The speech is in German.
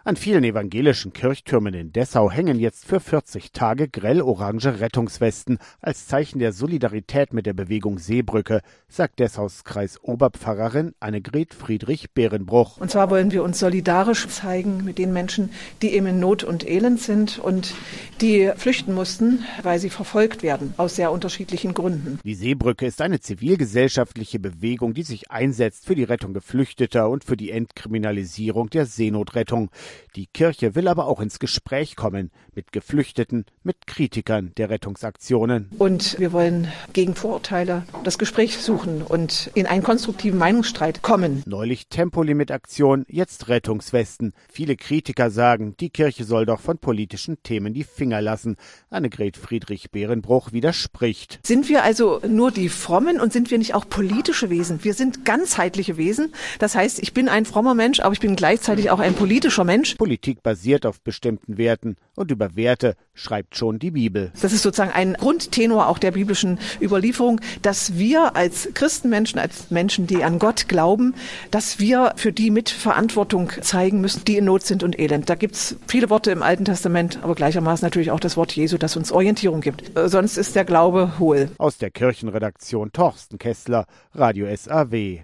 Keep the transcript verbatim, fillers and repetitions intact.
An vielen evangelischen Kirchtürmen in Dessau hängen jetzt für vierzig Tage grell-orange Rettungswesten als Zeichen der Solidarität mit der Bewegung Seebrücke, sagt Dessaus Kreisoberpfarrerin Annegret Friedrich-Behrenbruch. Und zwar wollen wir uns solidarisch zeigen mit den Menschen, die eben in Not und Elend sind und die flüchten mussten, weil sie verfolgt werden, aus sehr unterschiedlichen Gründen. Die Seebrücke ist eine zivilgesellschaftliche Bewegung, die sich einsetzt für die Rettung Geflüchteter und für die Entkriminalisierung der Seenotrettung. Die Kirche will aber auch ins Gespräch kommen mit Geflüchteten, mit Kritikern der Rettungsaktionen. Und wir wollen gegen Vorurteile das Gespräch suchen und in einen konstruktiven Meinungsstreit kommen. Neulich Tempolimit-Aktion, jetzt Rettungswesten. Viele Kritiker sagen, die Kirche soll doch von politischen Themen die Finger lassen. Annegret Friedrich-Behrenbruch widerspricht. Sind wir also nur die Frommen und sind wir nicht auch politische Wesen? Wir sind ganzheitliche Wesen. Das heißt, ich bin ein frommer Mensch, aber ich bin gleichzeitig auch ein politischer Mensch. Politik basiert auf bestimmten Werten und über Werte schreibt schon die Bibel. Das ist sozusagen ein Grundtenor auch der biblischen Überlieferung, dass wir als Christenmenschen, als Menschen, die an Gott glauben, dass wir für die Mitverantwortung zeigen müssen, die in Not sind und Elend. Da gibt es viele Worte im Alten Testament, aber gleichermaßen natürlich auch das Wort Jesu, das uns Orientierung gibt. Sonst ist der Glaube hohl. Aus der Kirchenredaktion Torsten Kessler, Radio S A W.